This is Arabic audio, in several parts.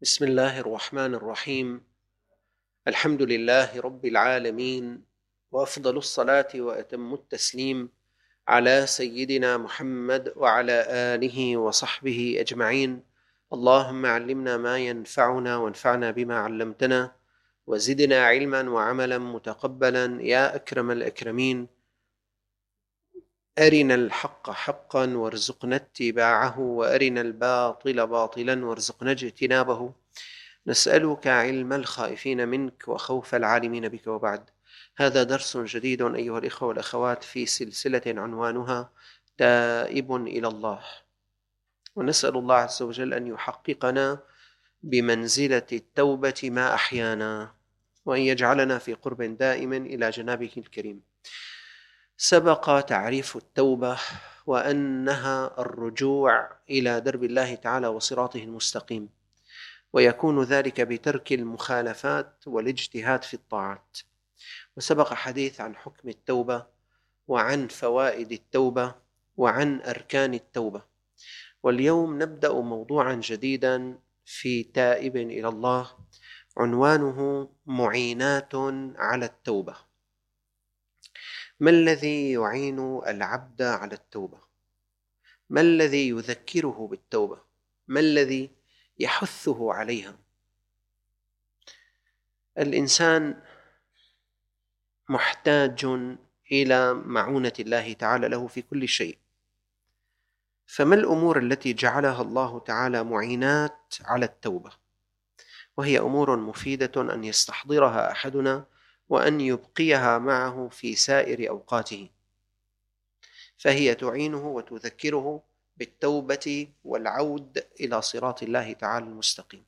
بسم الله الرحمن الرحيم. الحمد لله رب العالمين، وأفضل الصلاة وأتم التسليم على سيدنا محمد وعلى آله وصحبه أجمعين. اللهم علمنا ما ينفعنا وانفعنا بما علمتنا، وزدنا علما وعملا متقبلا يا أكرم الأكرمين. أرنا الحق حقا وارزقنا اتباعه، وأرنا الباطل باطلا وارزقنا اجتنابه. نسألك علم الخائفين منك وخوف العالمين بك، وبعد. هذا درس جديد أيها الإخوة والأخوات في سلسلة عنوانها تائب إلى الله، ونسأل الله عز وجل أن يحققنا بمنزلة التوبة ما أحيانا، وأن يجعلنا في قرب دائم إلى جنابه الكريم. سبق تعريف التوبة وأنها الرجوع إلى درب الله تعالى وصراطه المستقيم، ويكون ذلك بترك المخالفات والاجتهاد في الطاعات. وسبق حديث عن حكم التوبة وعن فوائد التوبة وعن أركان التوبة، واليوم نبدأ موضوعا جديدا في تائب إلى الله، عنوانه معينات على التوبة. ما الذي يعين العبد على التوبة؟ ما الذي يذكره بالتوبة؟ ما الذي يحثه عليها؟ الإنسان محتاج إلى معونة الله تعالى له في كل شيء، فما الأمور التي جعلها الله تعالى معينات على التوبة؟ وهي أمور مفيدة أن يستحضرها أحدنا وأن يبقيها معه في سائر أوقاته، فهي تعينه وتذكره بالتوبة والعود إلى صراط الله تعالى المستقيم.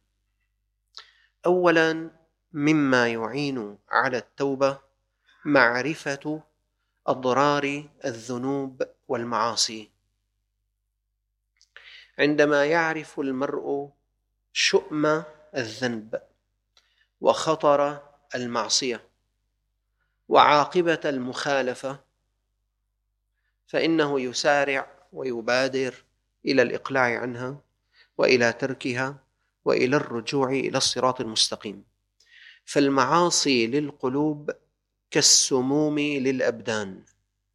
أولا، مما يعين على التوبة معرفة أضرار الذنوب والمعاصي. عندما يعرف المرء شؤم الذنب وخطر المعصية وعاقبة المخالفة، فإنه يسارع ويبادر إلى الإقلاع عنها وإلى تركها وإلى الرجوع إلى الصراط المستقيم. فالمعاصي للقلوب كالسموم للأبدان.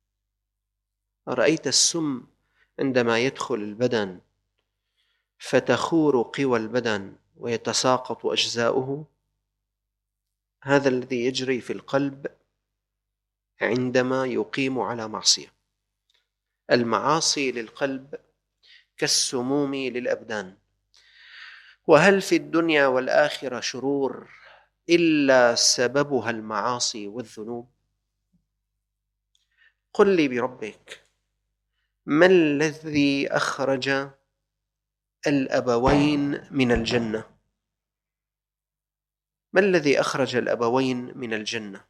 رأيت السم عندما يدخل البدن فتخور قوى البدن ويتساقط أجزاؤه؟ هذا الذي يجري في القلب عندما يقيم على معصية. المعاصي للقلب كالسموم للأبدان. وهل في الدنيا والآخرة شرور إلا سببها المعاصي والذنوب؟ قل لي بربك، ما الذي أخرج الأبوين من الجنة؟ ما الذي أخرج الأبوين من الجنة؟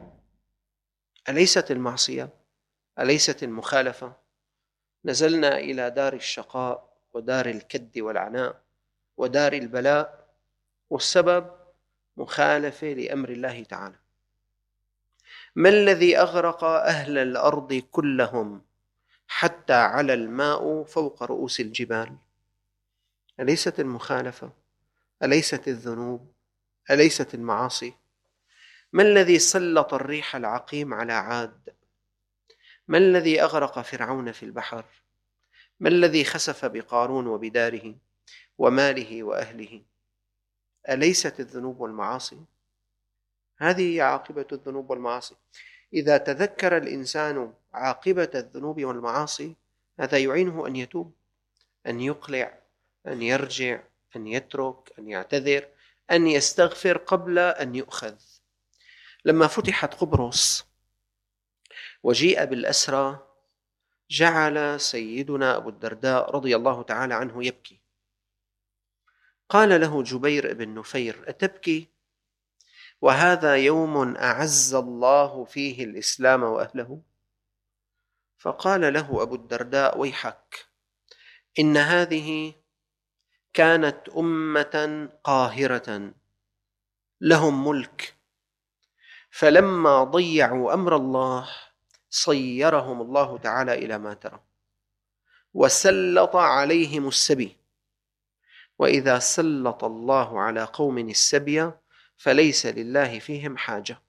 أليست المعصية؟ أليست المخالفة؟ نزلنا إلى دار الشقاء ودار الكد والعناء ودار البلاء، والسبب مخالفة لأمر الله تعالى. ما الذي أغرق أهل الأرض كلهم حتى على الماء فوق رؤوس الجبال؟ أليست المخالفة؟ أليست الذنوب؟ أليست المعاصي؟ ما الذي سلط الريح العقيم على عاد؟ ما الذي أغرق فرعون في البحر؟ ما الذي خسف بقارون وبداره وماله وأهله؟ أليست الذنوب والمعاصي؟ هذه هي عاقبة الذنوب والمعاصي. إذا تذكر الإنسان عاقبة الذنوب والمعاصي، هذا يعينه أن يتوب، أن يقلع، أن يرجع، أن يترك، أن يعتذر، أن يستغفر قبل أن يؤخذ. لما فتحت قبرص وجيء بالأسرى، جعل سيدنا أبو الدرداء رضي الله تعالى عنه يبكي. قال له جبير بن نفير: أتبكي وهذا يوم أعز الله فيه الإسلام وأهله؟ فقال له أبو الدرداء: ويحك، إن هذه كانت أمة قاهرة لهم ملك، فلما ضيعوا أمر الله صيرهم الله تعالى إلى ما ترى، وسلط عليهم السبي، وإذا سلط الله على قوم السبي فليس لله فيهم حاجة.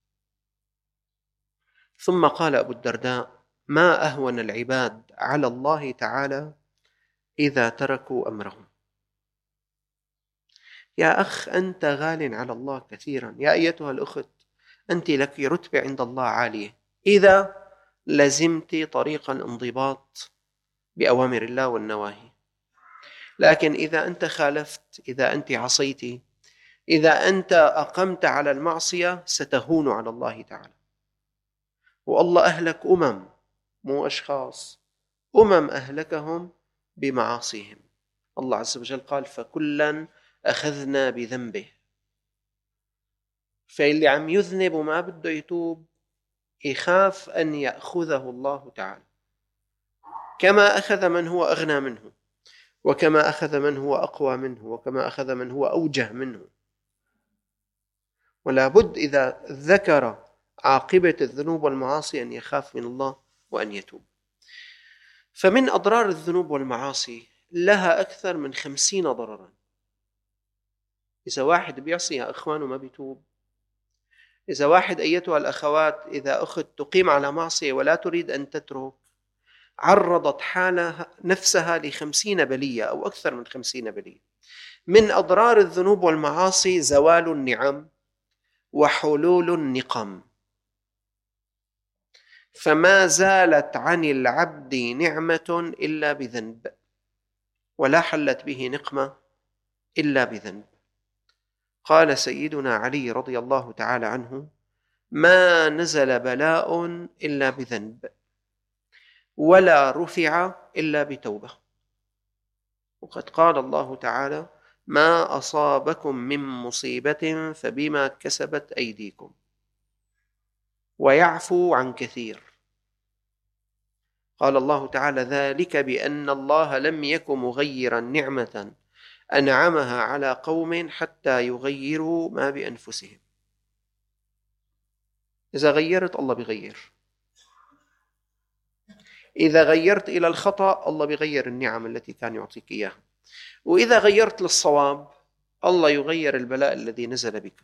ثم قال أبو الدرداء: ما أهون العباد على الله تعالى إذا تركوا أمرهم. يا أخ، أنت غال على الله كثيرا. يا أيتها الأخت، أنت لك رتبة عند الله عالية إذا لزمت طريق الانضباط بأوامر الله والنواهي. لكن إذا أنت خالفت، إذا أنت عصيت، إذا أنت أقمت على المعصية، ستهون على الله تعالى. والله أهلك مو أشخاص، أهلكهم بمعاصيهم. الله عز وجل قال: فكلا أخذنا بذنبه. فاللي عم يذنب وما بده يتوب يخاف أن يأخذه الله تعالى، كما أخذ من هو أغنى منه، وكما أخذ من هو أقوى منه، وكما أخذ من هو أوجه منه. ولا بد إذا ذكر عاقبة الذنوب والمعاصي أن يخاف من الله وأن يتوب. فمن أضرار الذنوب والمعاصي لها أكثر من 50 ضررا. إذا واحد بيعصي يا أخوان وما بيتوب، إذا واحد أيتها الأخوات، إذا أخت تقيم على معصية ولا تريد أن تترك، عرضت حالها نفسها ل50 بلية أو أكثر من 50 بلية. من أضرار الذنوب والمعاصي زوال النعم وحلول النقم. فما زالت عن العبد نعمة إلا بذنب، ولا حلت به نقمة إلا بذنب. قال سيدنا علي رضي الله تعالى عنه: ما نزل بلاء إلا بذنب، ولا رفع إلا بتوبة. وقد قال الله تعالى: ما أصابكم من مصيبة فبما كسبت أيديكم، ويعفو عن كثير. قال الله تعالى: ذلك بأن الله لم يك مغيرا نعمة أنعمها على قوم حتى يغيروا ما بأنفسهم. إذا غيرت الله بغير، إذا غيرت إلى الخطأ الله بغير النعم التي كان يعطيك إياها، وإذا غيرت للصواب الله يغير البلاء الذي نزل بك.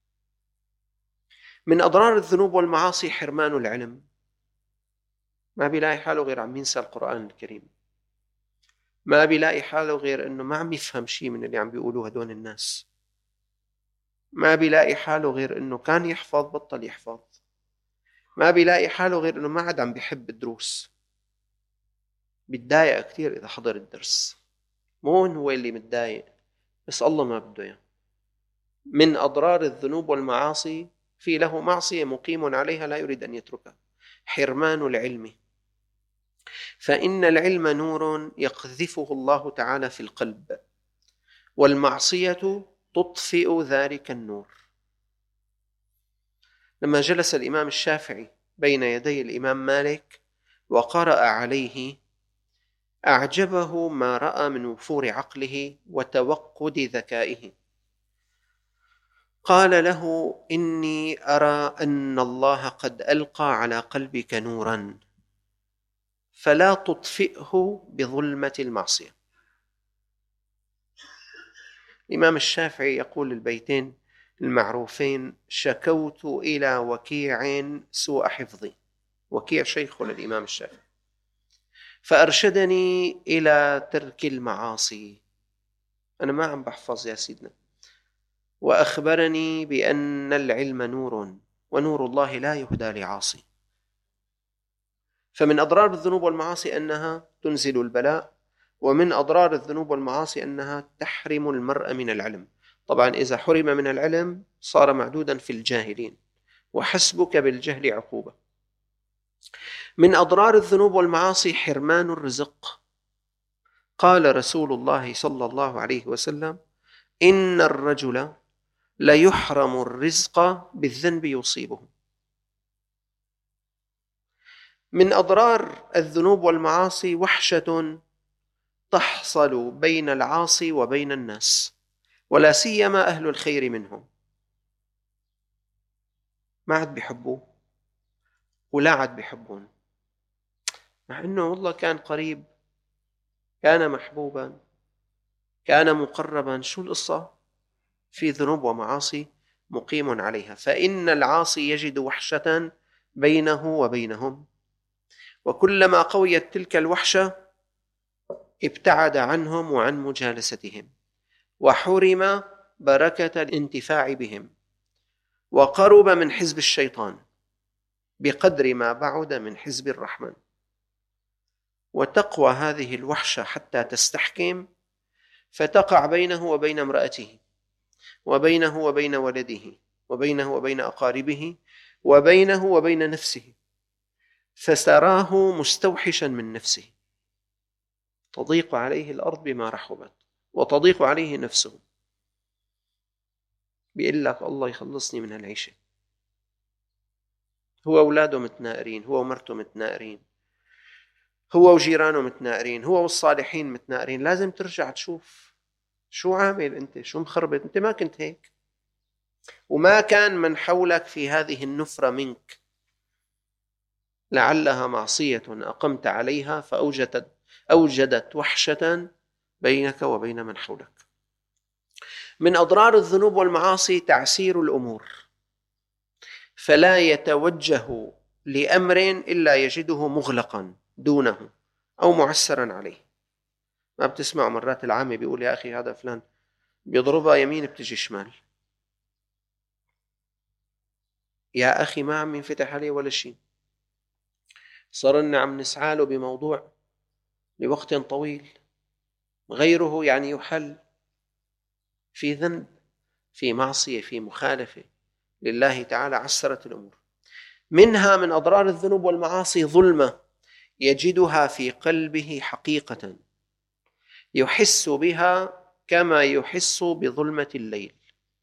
من أضرار الذنوب والمعاصي حرمان العلم. ما بيلاقي حاله غير عم ينسى القرآن الكريم، ما بيلاقي حاله غير أنه ما عم يفهم شيء من اللي عم بيقولوه هدول الناس، ما بيلاقي حاله غير أنه كان يحفظ بطل يحفظ، ما بيلاقي حاله غير أنه ما عاد عم بيحب الدروس. بيتضايق كثير إذا حضر الدرس، مو هو اللي متضايق، بس الله ما بده إياه. من أضرار الذنوب والمعاصي، في له معصية مقيم عليها لا يريد أن يتركها، حرمان العلم. فإن العلم نور يقذفه الله تعالى في القلب، والمعصية تطفئ ذلك النور. لما جلس الإمام الشافعي بين يدي الإمام مالك وقرأ عليه، أعجبه ما رأى من وفور عقله وتوقد ذكائه. قال له: إني أرى أن الله قد ألقى على قلبك نورا، فلا تطفئه بظلمة المعصية. الإمام الشافعي يقول البيتين المعروفين: شكوت إلى وكيع سوء حفظي. وكيع شيخ للإمام الشافعي، فأرشدني إلى ترك المعاصي. أنا ما عم بحفظ يا سيدنا. وأخبرني بأن العلم نور، ونور الله لا يهدى لعاصي. فمن أضرار الذنوب والمعاصي أنها تنزل البلاء، ومن أضرار الذنوب والمعاصي أنها تحرم المرء من العلم. طبعا إذا حرم من العلم صار معدودا في الجاهلين، وحسبك بالجهل عقوبة. من أضرار الذنوب والمعاصي حرمان الرزق. قال رسول الله صلى الله عليه وسلم: إن الرجل ليحرم الرزق بالذنب يصيبه. من أضرار الذنوب والمعاصي وحشة تحصل بين العاصي وبين الناس، ولا سيما أهل الخير منهم. ما عاد بيحبوه ولا عاد بيحبون، مع أنه والله كان قريب، كان محبوبا، كان مقربا. شو القصة؟ في ذنوب ومعاصي مقيم عليها، فإن العاصي يجد وحشة بينه وبينهم، وكلما قويت تلك الوحشة ابتعد عنهم وعن مجالستهم، وحرم بركة الانتفاع بهم، وقرب من حزب الشيطان بقدر ما بعد من حزب الرحمن. وتقوى هذه الوحشة حتى تستحكم، فتقع بينه وبين امرأته، وبينه وبين ولده، وبينه وبين أقاربه، وبينه وبين نفسه، فسراه مستوحشا من نفسه، تضيق عليه الأرض بما رحبت، وتضيق عليه نفسه. بيقول لك الله يخلصني من هالعيشة. هو أولاده متنائرين، هو ومرته متنائرين، هو وجيرانه متنائرين، هو والصالحين متنائرين. لازم ترجع تشوف شو عامل أنت، شو مخربط. أنت ما كنت هيك، وما كان من حولك في هذه النفرة منك، لعلها معصية أقمت عليها فأوجدت وحشة بينك وبين من حولك. من أضرار الذنوب والمعاصي تعسير الأمور، فلا يتوجه لأمر إلا يجده مغلقا دونه أو معسرا عليه. ما بتسمع مرات العامة بيقول يا أخي هذا فلان بيضربها يمين بتجي شمال. يا أخي ما عم ينفتح عليه ولا شيء، صرنا عم نسعاله بموضوع لوقت طويل، غيره يعني يحل في ذنب، في معصية، في مخالفة لله تعالى، عسرت الأمور. منها من أضرار الذنوب والمعاصي ظلمة يجدها في قلبه حقيقة، يحس بها كما يحس بظلمة الليل،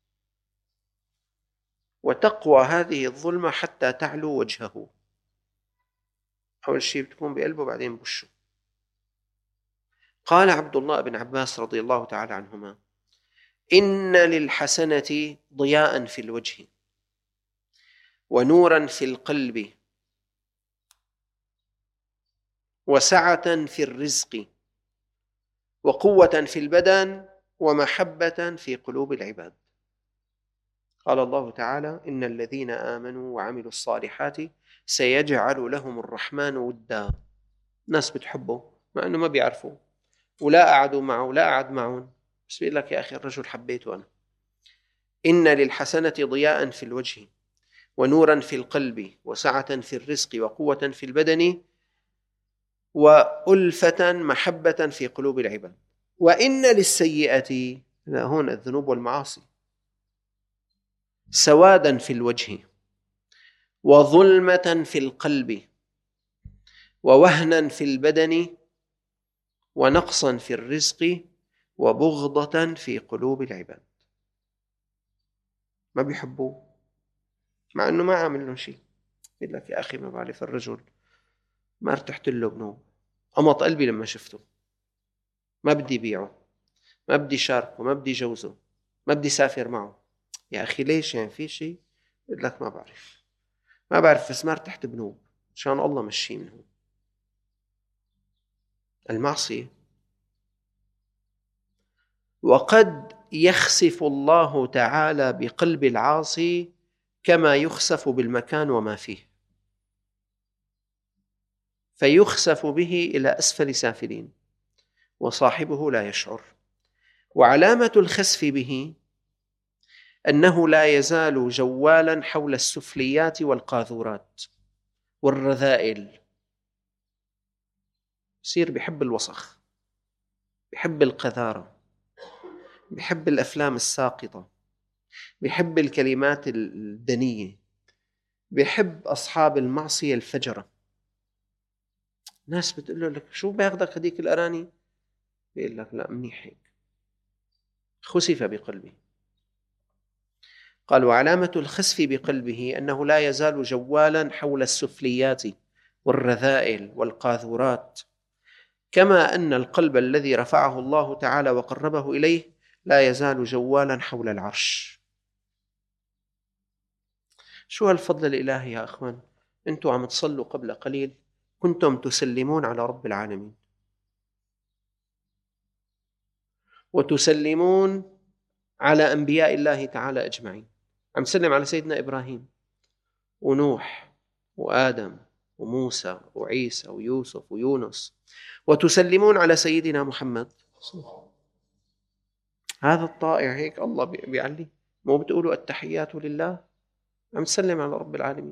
وتقوى هذه الظلمة حتى تعلو وجهه. أول شيء بتكون بقلبه، بعدين بوشه. قال عبد الله بن عباس رضي الله تعالى عنهما: إن للحسنة ضياء في الوجه، ونورا في القلب، وسعة في الرزق، وقوة في البدن، ومحبة في قلوب العباد. قال الله تعالى: إن الذين آمنوا وعملوا الصالحات سيجعل لهم الرحمن ودا. ناس بتحبه مع أنه ما بيعرفوا، ولا قعدوا معه ولا قعد معهم، بس بيقول لك يا أخي الرجل حبيته أنا. إن للحسنة ضياء في الوجه، ونورا في القلب، وسعة في الرزق، وقوة في البدن، وألفة محبة في قلوب العباد. وإن للسيئة، هون الذنوب والمعاصي، سوادا في الوجه، وظلمة في القلب، ووهنا في البدن، ونقصا في الرزق، وبغضة في قلوب العباد. ما بيحبوه مع أنه ما عامل لهم شيء. يقول لك يا أخي ما بعرف الرجل ما ارتحت له بنوب، قمط قلبي لما شفته، ما بدي بيعه، ما بدي شاركه، ما بدي جوزه، ما بدي سافر معه. يا أخي ليش؟ يعني في شيء؟ يقول لك ما بعرف بس ما ارتحت بنوب، شان الله مشي منه. المعصية. وقد يخسف الله تعالى بقلب العاصي كما يخسف بالمكان وما فيه، فيخسف به إلى أسفل سافلين، وصاحبه لا يشعر. وعلامة الخسف به أنه لا يزال جوالا حول السفليات والقاذورات والرذائل. يصير بيحب الوسخ، بيحب القذارة، بيحب الأفلام الساقطة، بيحب الكلمات الدنية، بيحب أصحاب المعصية الفجرة. ناس بتقول لك شو بياخدك هديك الأراني؟ بيقول لك لا منيح هيك. خسف بقلبه. قال: وعلامة الخسف بقلبه أنه لا يزال جوالا حول السفليات والرذائل والقاذورات، كما أن القلب الذي رفعه الله تعالى وقربه إليه لا يزال جوالا حول العرش. شو هالفضل الإلهي يا أخوان؟ أنتم عم تصلوا قبل قليل كنتم تسلمون على رب العالمين، وتسلمون على أنبياء الله تعالى أجمعين. عم سلم على سيدنا إبراهيم ونوح وآدم وموسى وعيسى ويوسف ويونس، وتسلمون على سيدنا محمد. هذا الطائع هيك الله بيعلي، مو بتقولوا التحيات لله؟ عم تسلم على رب العالمين،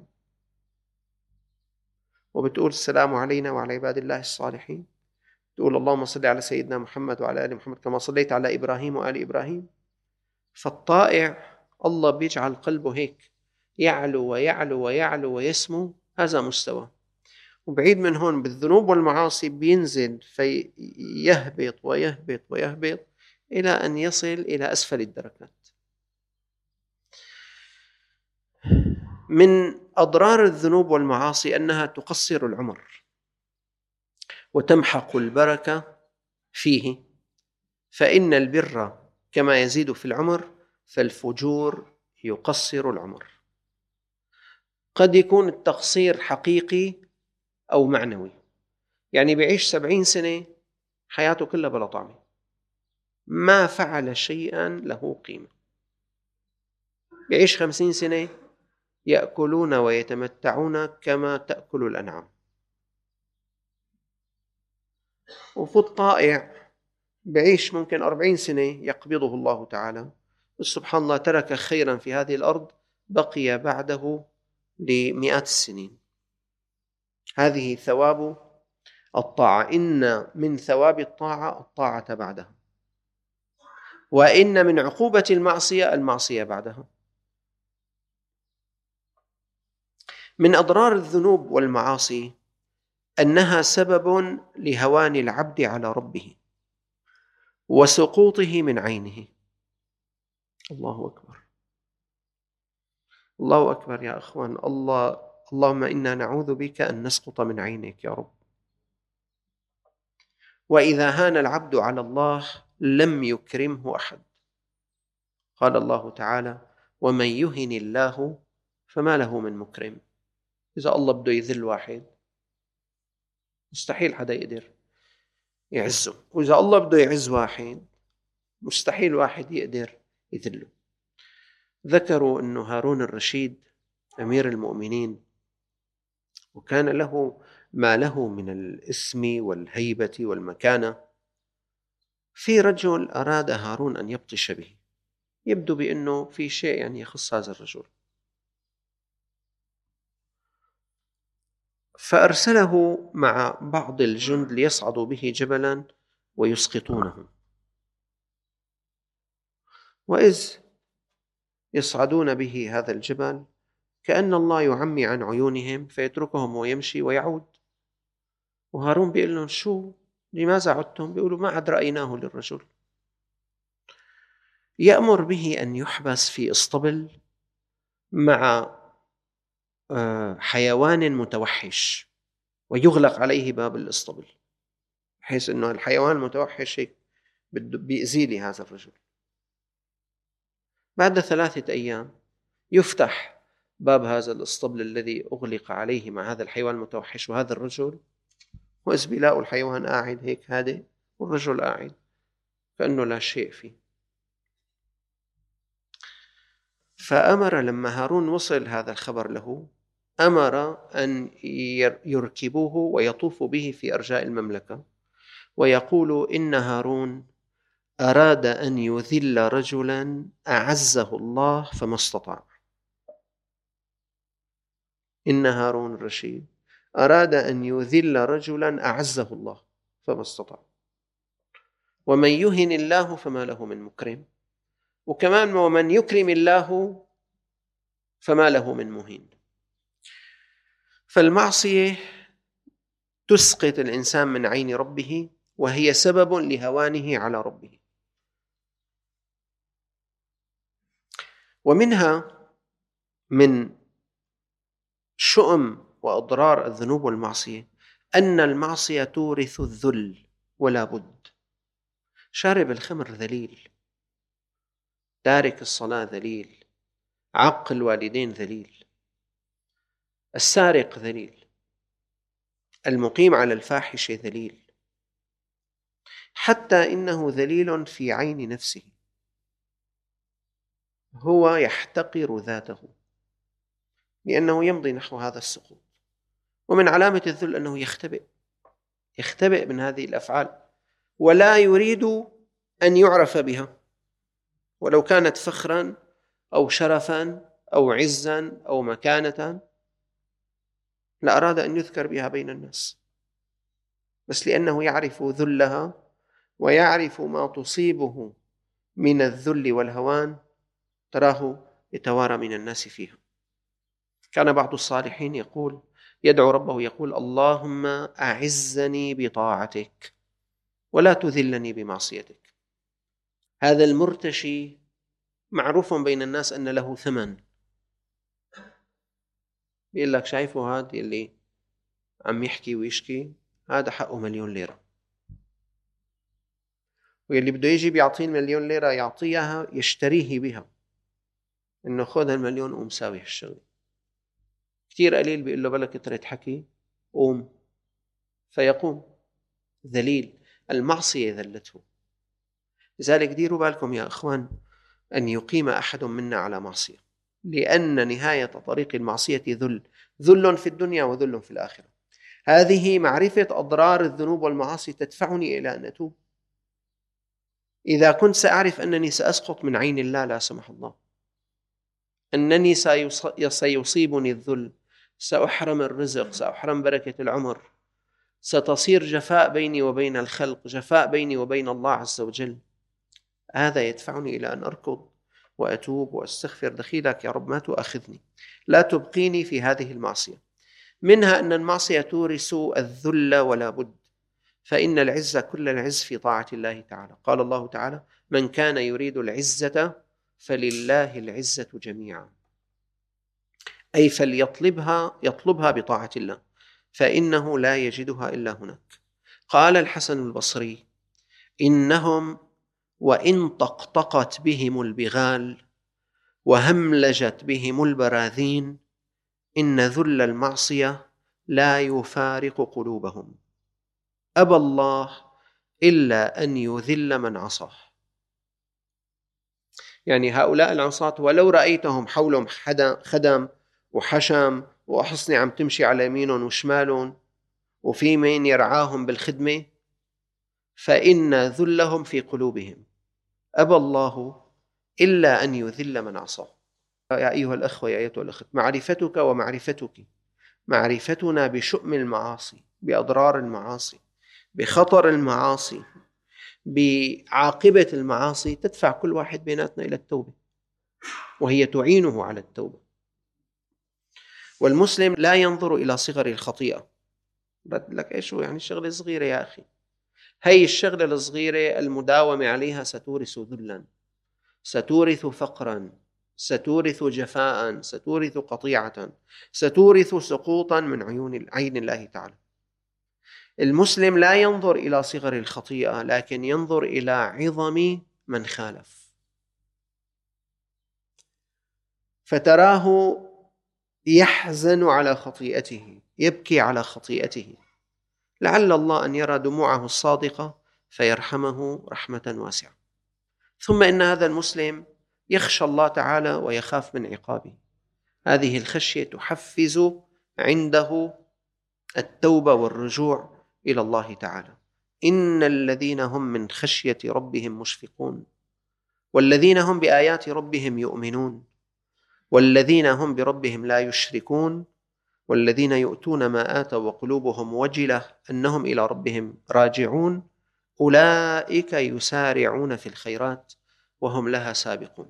وبتقول السلام علينا وعلى عباد الله الصالحين، تقول اللهم صل على سيدنا محمد وعلى آل محمد كما صليت على إبراهيم وآل إبراهيم. فالطائع الله بيجعل قلبه هيك يعلو ويعلو ويعلو ويسمو، هذا مستوى. وبعيد من هون بالذنوب والمعاصي بينزل فيهبط ويهبط ويهبط إلى أن يصل إلى أسفل الدركات. من أضرار الذنوب والمعاصي أنها تقصر العمر وتمحق البركة فيه، فإن البر كما يزيد في العمر فالفجور يقصر العمر. قد يكون التقصير حقيقي أو معنوي، يعني بيعيش 70 سنة حياته كلها بلا طعمة، ما فعل شيئا له قيمة. بيعيش 50 سنة يأكلون ويتمتعون كما تأكل الأنعام. وفوت طائع بعيش ممكن 40 سنة يقبضه الله تعالى، سبحان الله ترك خيرا في هذه الأرض بقي بعده لمئات السنين. هذه ثواب الطاعة، إن من ثواب الطاعة الطاعة بعدها، وإن من عقوبة المعصية المعصية بعدها. من أضرار الذنوب والمعاصي أنها سبب لهوان العبد على ربه وسقوطه من عينه. الله أكبر، الله أكبر يا أخوان. اللهم إنا نعوذ بك أن نسقط من عينك يا رب. وإذا هان العبد على الله لم يكرمه أحد. قال الله تعالى: ومن يهن الله فما له من مكرم. إذا الله بده يذل واحد مستحيل حدا يقدر يعزه، وإذا الله بده يعز واحد مستحيل واحد يقدر يذله. ذكروا أن هارون الرشيد أمير المؤمنين، وكان له ما له من الاسم والهيبة والمكانة، في رجل أراد هارون أن يبطش به، يبدو بأنه في شيء يعني يخص هذا الرجل، فأرسله مع بعض الجند ليصعدوا به جبلا ويسقطونه. وإذ يصعدون به هذا الجبل كأن الله يعمي عن عيونهم فيتركهم ويمشي ويعود. وهارون بيقول لهم: شو؟ لماذا عدتم؟ بيقولوا: ما عاد رأيناه للرجل. يأمر به أن يحبس في اسطبل مع حيوان متوحش ويغلق عليه باب الاسطبل، بحيث أنه الحيوان المتوحش بيأذي لي هذا الرجل. بعد 3 أيام يفتح باب هذا الاسطبل الذي أغلق عليه مع هذا الحيوان المتوحش وهذا الرجل، وإذ بيلاقوا الحيوان قاعد هيك هادئ والرجل قاعد كأنه لا شيء فيه. فأمر لما هارون وصل هذا الخبر له، أمر أن يركبوه ويطوفوا به في أرجاء المملكة ويقول: إن هارون أراد أن يذل رجلا أعزه الله فما استطاع. إن هارون الرشيد أراد أن يذل رجلا أعزه الله فما استطاع، ومن يهن الله فما له من مكرم، وكمان ومن يكرم الله فما له من مهين. فالمعصية تسقط الإنسان من عين ربه، وهي سبب لهوانه على ربه. ومنها من شؤم وأضرار الذنوب والمعصية أن المعصية تورث الذل ولا بد. شارب الخمر ذليل، تارك الصلاة ذليل، عق الوالدين ذليل، السارق ذليل، المقيم على الفاحشة ذليل. حتى إنه ذليل في عين نفسه، هو يحتقر ذاته لأنه يمضي نحو هذا السقوط. ومن علامة الذل أنه يختبئ من هذه الأفعال ولا يريد أن يعرف بها، ولو كانت فخرا أو شرفا أو عزا أو مكانة لأراد أن يذكر بها بين الناس، بس لأنه يعرف ذلها ويعرف ما تصيبه من الذل والهوان تراه يتوارى من الناس فيها. كان بعض الصالحين يدعو ربه يقول: اللهم أعزني بطاعتك ولا تذلني بمعصيتك. هذا المرتشي معروف بين الناس أن له ثمن. بيقول لك: شايفه هذا اللي عم يحكي ويشكي، هذا حقه 1,000,000 ليرة، واللي بده يجي بيعطيه 1,000,000 ليرة يعطيها يشتريه بها، إنه خذ 1,000,000 وقوم ساوي هالشغل. كتير قليل بيقول له: بلا كترة حكي قوم، فيقوم. ذليل، المعصية ذلته. لذلك ديروا بالكم يا أخوان أن يقيم أحد منا على معصية، لأن نهاية طريق المعصية ذل في الدنيا وذل في الآخرة. هذه معرفة أضرار الذنوب والمعاصي تدفعني إلى أن أتوب. إذا كنت سأعرف أنني سأسقط من عين الله لا سمح الله، أنني سيصيبني الذل، سأحرم الرزق، سأحرم بركة العمر، ستصير جفاء بيني وبين الخلق، جفاء بيني وبين الله عز وجل، هذا يدفعني إلى أن أركض وأتوب وأستغفر دخيلك يا رب، ما تؤاخذني، لا تبقيني في هذه المعصية. منها أن المعصية تورث الذل ولا بد، فإن العزة كل العز في طاعة الله تعالى. قال الله تعالى: من كان يريد العزة فلله العزة جميعا، أي يطلبها بطاعة الله، فإنه لا يجدها إلا هناك. قال الحسن البصري: إنهم وإن طقطقت بهم البغال وهملجت بهم البراذين إن ذل المعصية لا يفارق قلوبهم، أبى الله إلا أن يذل من عصاه. يعني هؤلاء العصاة ولو رأيتهم حولهم خدم وحشم وحصنة عم تمشي على يمينهم وشمالهم وفي من يرعاهم بالخدمة، فإن ذلهم في قلوبهم، أبى الله إلا أن يذل من عصاه. يا أيها الأخوة، يا أيتها الأخت، معرفتك ومعرفتك، معرفتنا بشؤم المعاصي، بأضرار المعاصي، بخطر المعاصي، بعاقبة المعاصي، تدفع كل واحد بيناتنا إلى التوبة، وهي تعينه على التوبة. والمسلم لا ينظر إلى صغر الخطيئة. لك إيش هو يعني شغلة صغيرة يا أخي؟ هي الشغلة الصغيرة المداومة عليها ستورث ذلا، ستورث فقرا، ستورث جفاء، ستورث قطيعة، ستورث سقوطا من عين الله تعالى. المسلم لا ينظر إلى صغر الخطيئة، لكن ينظر إلى عظم من خالف، فتراه يحزن على خطيئته، يبكي على خطيئته، لعل الله أن يرى دموعه الصادقة فيرحمه رحمة واسعة. ثم إن هذا المسلم يخشى الله تعالى ويخاف من عقابه. هذه الخشية تحفز عنده التوبة والرجوع إلى الله تعالى. إن الذين هم من خشية ربهم مشفقون، والذين هم بآيات ربهم يؤمنون، والذين هم بربهم لا يشركون، والذين يؤتون ما آتوا وقلوبهم وجلة أنهم إلى ربهم راجعون، أولئك يسارعون في الخيرات وهم لها سابقون.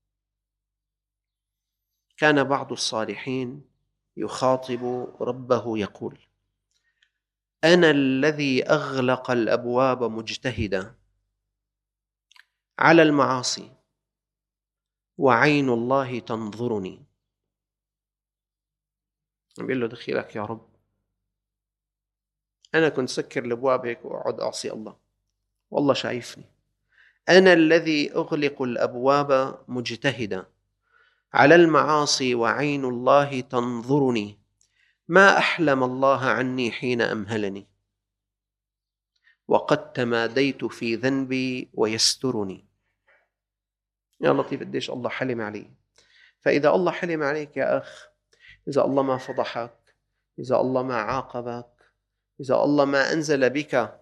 كان بعض الصالحين يخاطب ربه يقول: أنا الذي أغلق الأبواب مجتهدا على المعاصي وعين الله تنظرني. بيقول له: دخيلك يا رب، أنا كنت سكر الأبواب هيك وأقعد أعصي الله، والله شايفني. أنا الذي أغلق الأبواب مجتهدا على المعاصي وعين الله تنظرني، ما أحلم الله عني حين أمهلني. وقد تماديت في ذنبي ويسترني. يا لطيف قديش الله حلم علي. فإذا الله حلم عليك يا أخ، إذا الله ما فضحك، إذا الله ما عاقبك، إذا الله ما أنزل بك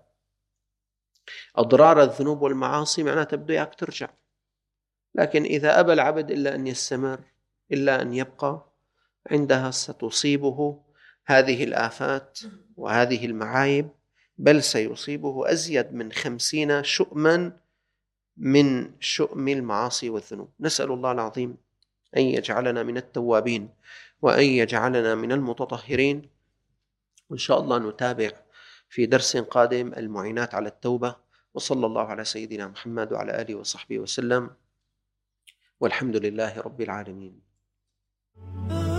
أضرار الذنوب والمعاصي، معناته بده إياك ترجع. لكن إذا أبى العبد إلا أن يستمر، إلا أن يبقى، عندها ستصيبه هذه الآفات وهذه المعايب، بل سيصيبه أزيد من 50 شؤما من شؤم المعاصي والذنوب. نسأل الله العظيم أن يجعلنا من التوابين وأن يجعلنا من المتطهرين. وإن شاء الله نتابع في درس قادم المعينات على التوبة. وصلى الله على سيدنا محمد وعلى آله وصحبه وسلم، والحمد لله رب العالمين.